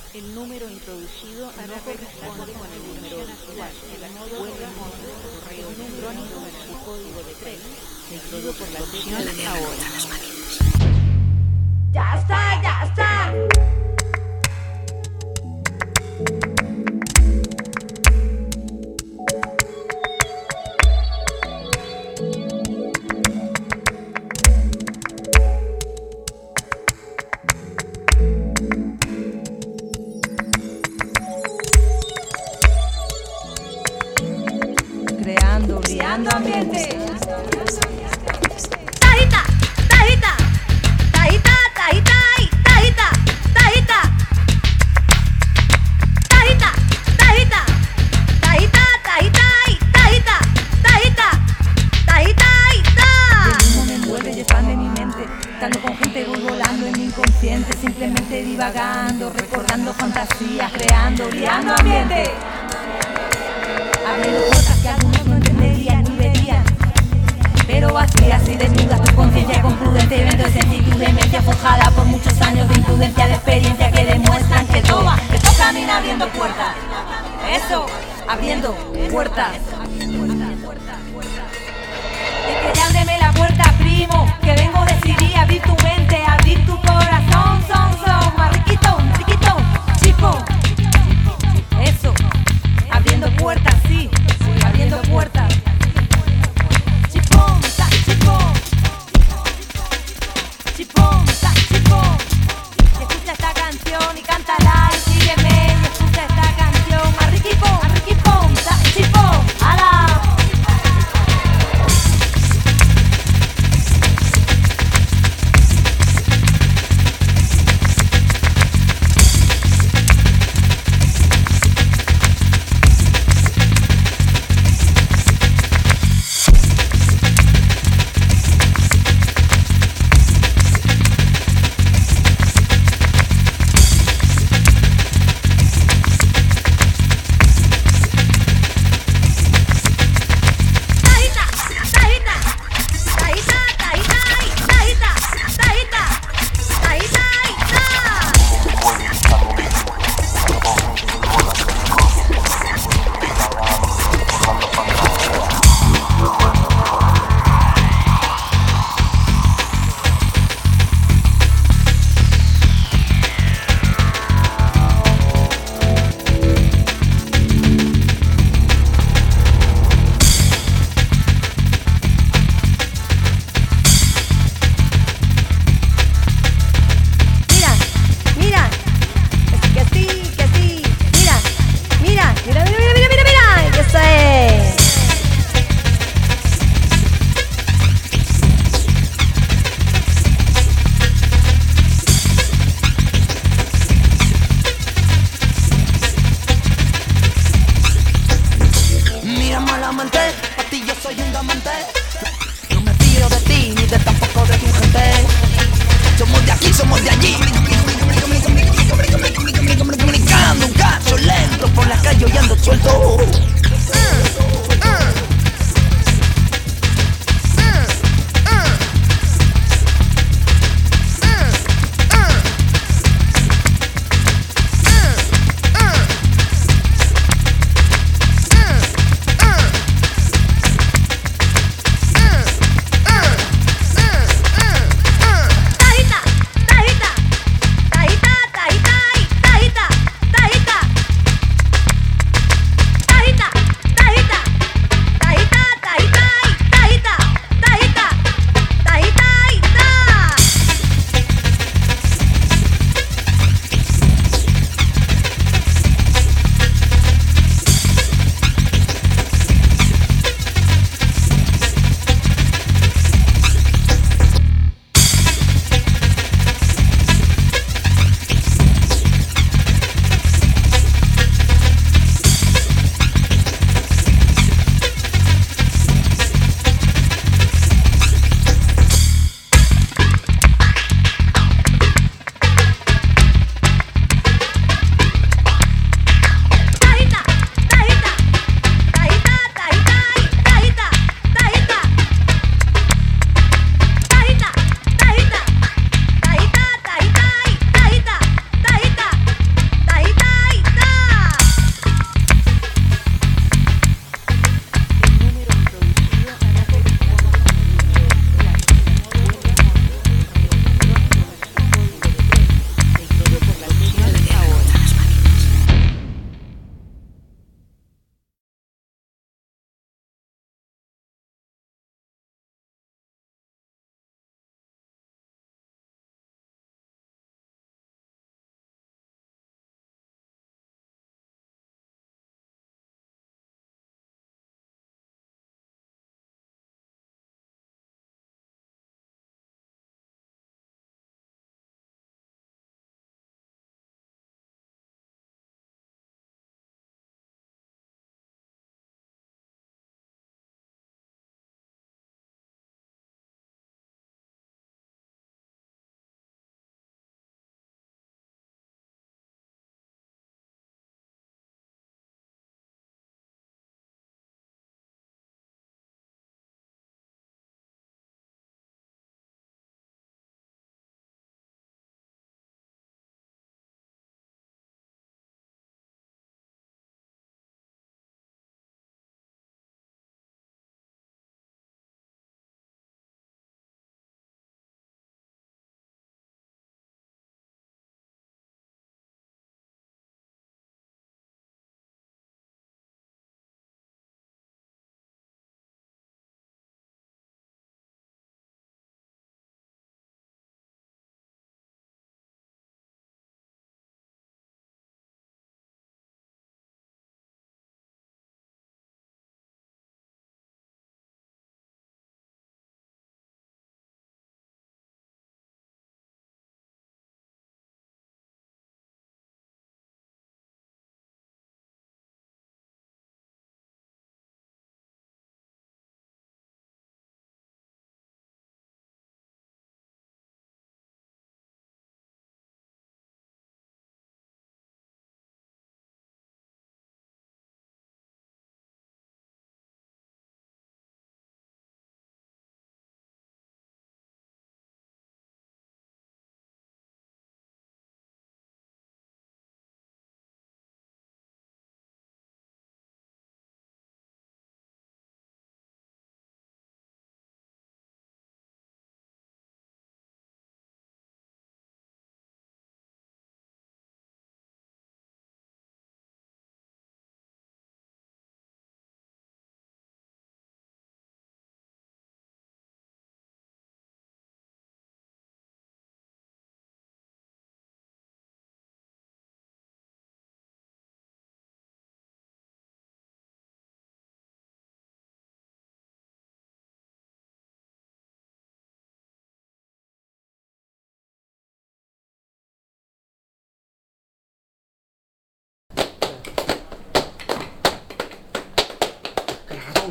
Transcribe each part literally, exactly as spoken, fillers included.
El número introducido no corresponde con el número actual. El modo vuelve a correo electrónico con su código de tres, seguido por la opción ahora. ¡Ya está, ya está! Creando, creando ambiente. Tajita, tajita, tajita, tajita, tajita, tajita, tajita, tajita, tajita, tajita, tajita, tajita, tajita, El humo me envuelve y expande mi mente. Estando con gente voy volando en mi inconsciente, simplemente divagando, recordando fantasías, creando, creando ambiente. Abriendo puertas que algunos no entenderían ni verían, pero vacías y desnudas tu conciencia con prudente evento de sentir tu demencia forjada por muchos años de imprudencia, de experiencia que demuestran que toma, que esto camina abriendo puertas. Eso, abriendo puertas. Es que ya ábreme la puerta, primo, que vengo decidí a abrir tu mente, a abrir tu corazón, son, son, marriquito, riquito, chico. Eso, abriendo puertas, sí, abriendo puertas. Chipón, ta, chipón. Chipón, ta, chipón. Escucha esta canción y cántala y sígueme y escucha esta canción. Marriquipón, marriquipón, ta, chipón.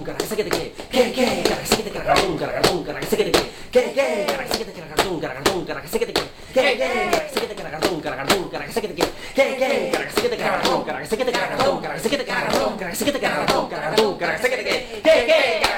caracase que te que, que, que, caracase que te caracatón, caracatón, caracase que te que, que, que, caracase que te caracatón, caracatón, caracase que te que, que, que, caracase que te caracatón, caracatón, caracase que te que, que, que, caracase que te caracatón, caracase que te caracatón, caracase que te caracatón, caracase que te caracatón, caracatón, caracase que te que, que, que